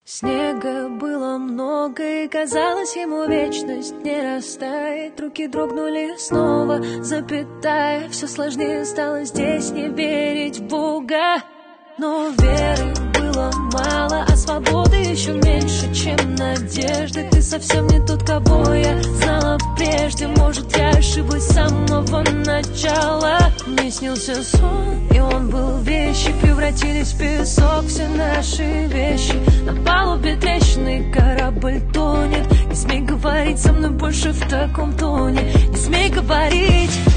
Снега было много, и казалось ему вечность не растает. Руки дрогнули снова, запятая. Все сложнее стало здесь не верить в Бога. Но веры было мало, а свободы еще меньше, чем надежды. Ты совсем не тот, кого я знала прежде. Может, я ошиблась с самого начала. Мне снился сон, и он был вещи. Превратились в песок все наши вещи. На палубе трещины корабль тонет. Не смей говорить со мной больше в таком тоне. Не смей говорить.